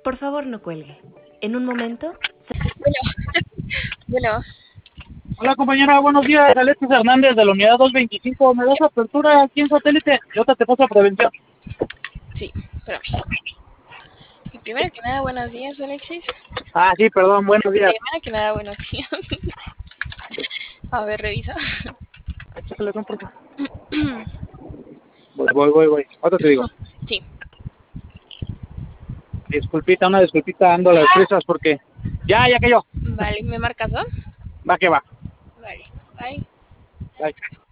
Por favor, no cuelgue. En un momento... Bueno, bueno, Hola compañera, buenos días. Alexis Hernández de la unidad 225. ¿Me das apertura aquí en satélite? Yo te paso a prevención. sí, espérame. Y primero que nada, buenos días, Alexis. Ah, sí, perdón, buenos días. Primero que nada, buenos días. A ver, revisa. Chécale, ven, por favor. Voy. Ahora te digo. Sí, Una disculpita, ando a las prisas porque... Ya cayó. vale, ¿me marcas, va? Va que va. Vale, bye. Bye.